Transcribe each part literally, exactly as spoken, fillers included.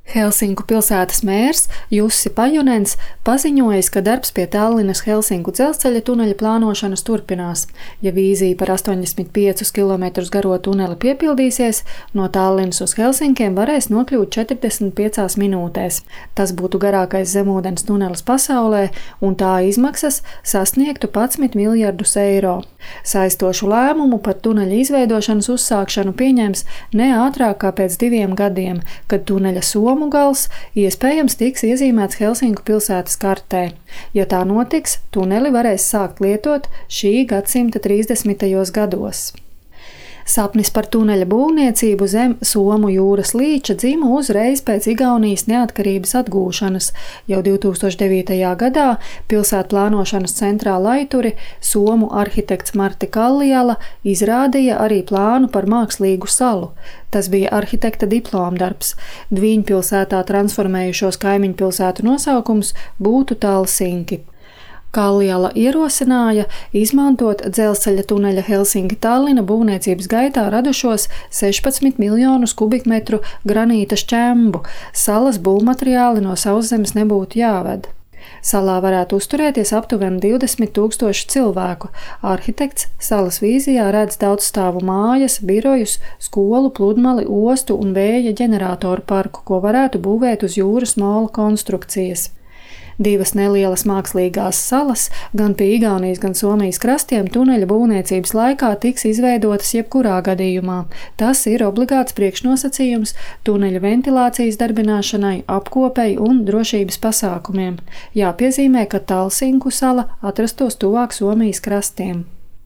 Helsinku pilsētas mērs Jussi Pajunens paziņojis, ka darbs pie Tallinas-Helsinku dzelzceļa tuneļa plānošanas turpinās. Ja vīzija par astoņdesmit piecus kilometrus garo tuneli piepildīsies, no Tallinas uz Helsinkiem varēs nokļūt četrdesmit piecās minūtēs. Tas būtu garākais zemūdens tunelis pasaulē, un tā izmaksas sasniegtu padsmit miljardus eiro. Saistošu lēmumu par tuneļa izveidošanas uzsākšanu pieņems ne ātrāk kā pēc diviem gadiem, kad tuneļa somu gals iespējams tiks iezīmēts Helsinku pilsētas kartē. Ja tā notiks, tuneli varēs sākt lietot šī gadsimta trīsdesmitajos gados. Sapnis par tuneļa būvniecību zem Somu jūras līča dzima uzreiz pēc Igaunijas neatkarības atgūšanas. Jau divtūkstoš devītajā gadā pilsētu plānošanas centrā Laituri somu arhitekts Marti Kalliala izrādīja arī plānu par mākslīgu salu. Tas bija arhitekta diplomdarbs. Dviņpilsētā transformējušos kaimiņpilsētu nosaukums būtu Talsinki. Kalliala ierosināja izmantot dzelzceļa tuneļa Helsinki-Tallina būvniecības gaitā radušos sešpadsmit miljonus kubikmetru granīta šķembu. Salas būvmateriāli no sauszemes nebūtu jāved. Salā varētu uzturēties aptuveni divdesmit tūkstoši cilvēku. Arhitekts salas vīzijā redz daudzstāvu mājas, birojus, skolu, pludmali, ostu un vēja ģeneratoru parku, ko varētu būvēt uz jūras mola konstrukcijas. Divas nelielas mākslīgās salas gan pie Igaunijas, gan Somijas krastiem tuneļa būvniecības laikā tiks izveidotas jebkurā gadījumā. Tas ir obligāts priekšnosacījums tuneļa ventilācijas darbināšanai, apkopei un drošības pasākumiem. Jāpiezīmē, ka Talsinku sala atrastos tuvāk Somijas krastiem.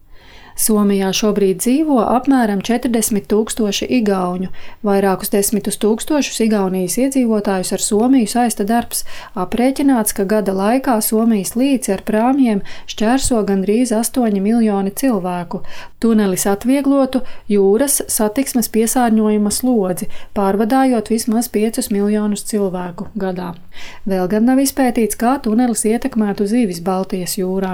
Somijā šobrīd dzīvo apmēram četrdesmit tūkstoši igauņu. Vairākus desmitus tūkstošus Igaunijas iedzīvotājus ar Somiju saista darbs. Aprēķināts, ka gada laikā Somijas līci ar prāmjiem šķērso gandrīz astoņi miljoni cilvēku. Tunelis atvieglotu jūras satiksmes piesārņojuma slodzi, pārvadājot vismaz piecus miljonus cilvēku gadā. Vēl gan nav izpētīts, kā tunelis ietekmētu zivis Baltijas jūrā.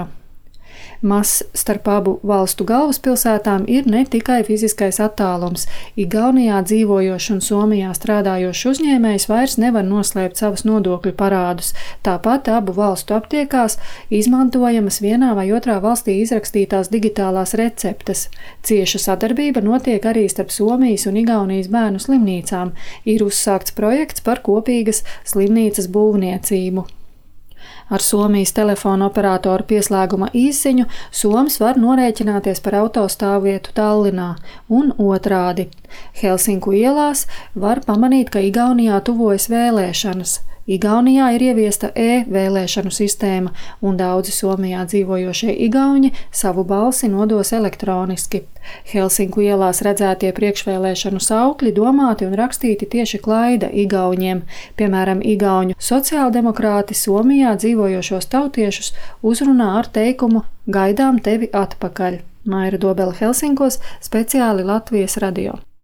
Mazs starp abu valstu galvaspilsētām ir ne tikai fiziskais attālums. Igaunijā dzīvojošs un Somijā strādājošs uzņēmējs vairs nevar noslēpt savus nodokļu parādus. Tāpat abu valstu aptiekās izmantojamas vienā vai otrā valstī izrakstītās digitālās receptes. Cieša sadarbība notiek arī starp Somijas un Igaunijas bērnu slimnīcām. Ir uzsākts projekts par kopīgas slimnīcas būvniecību. Ar Somijas telefona operatoru pieslēguma īsziņu soms var norēķināties par autostāvvietu Tallinā un otrādi. Helsinku ielās var pamanīt, ka Igaunijā tuvojas vēlēšanas. Igaunijā ir ieviesta e-vēlēšanu sistēma, un daudzi Somijā dzīvojošie igauņi savu balsi nodos elektroniski. Helsinku ielās redzētie priekšvēlēšanu saukļi domāti un rakstīti tieši klaida igauņiem. Piemēram, igauņu sociāldemokrāti Somijā dzīvojošos tautiešus uzrunā ar teikumu "Gaidām tevi atpakaļ". Maira Dobele Helsinkos, speciāli Latvijas radio.